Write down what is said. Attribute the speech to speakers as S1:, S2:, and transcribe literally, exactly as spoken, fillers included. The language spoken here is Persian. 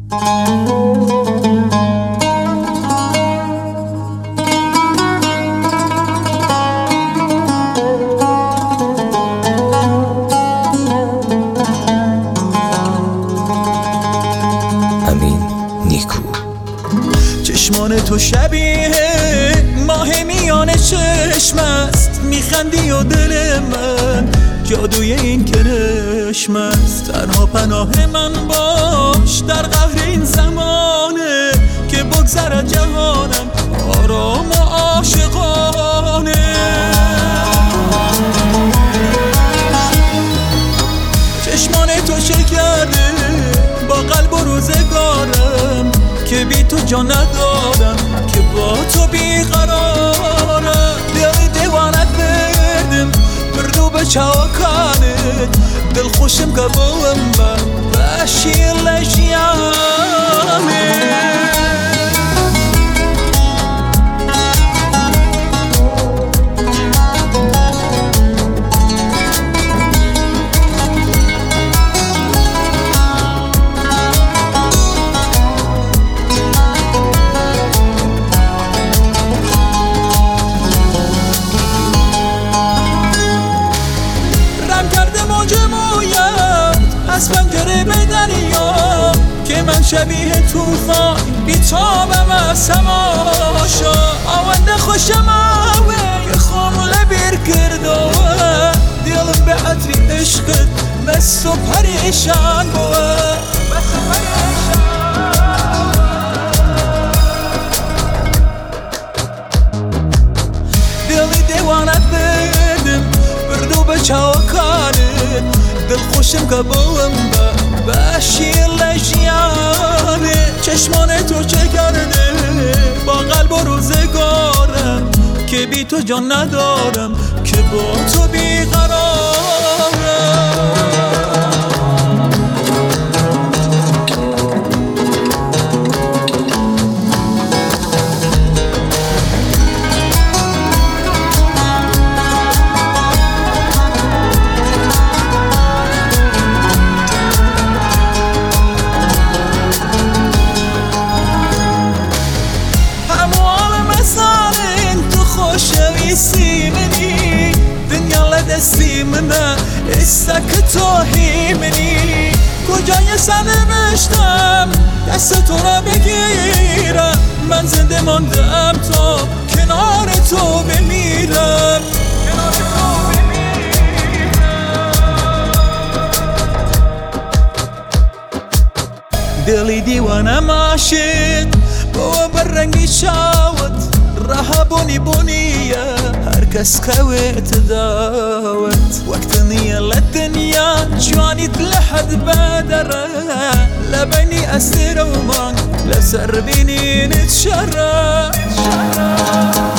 S1: چشمان تو شبیه ماه میان چشم است، میخندی و دل من جادوی این کرشم است. تنها پناه من باش در قهر این زمانه که بگذر جهانم آرام و عاشقانه. چشمان تو شکرده با قلب و روزگارم که بی تو جان ندارم، که با تو بیقرارم. دل دیوانت بردم بردو به چاکانت، دل خوشم که بولم با شیر لشیانه. از پنجره به دریا که من شبیه توفان بیتابم از تماشا. آونده خوشم آوه که خامله بیر کرده، دلم به عطری عشقت مست و پریشان بود. دل دیوانت بردم بردو به چاکانت، دل خوشم که بولم با شیر لشیانه. چشمان تو چه کرده با قلب و روزگارم که بی تو جان ندارم، که با تو بیقرارم. دستی منه استک تو هیمنی، کجای سرنوشتم دست تو را بگیرم. من زنده ماندم تا کنار تو بمیرم. دلی دیوانم عاشق با بررنگی شاوت، رها بونی بونیه هر کس خویت داوت. وقت نیه لدنیا جوانیت لحد بدره، لبنی اسیر و من لسر بینی نتشرف.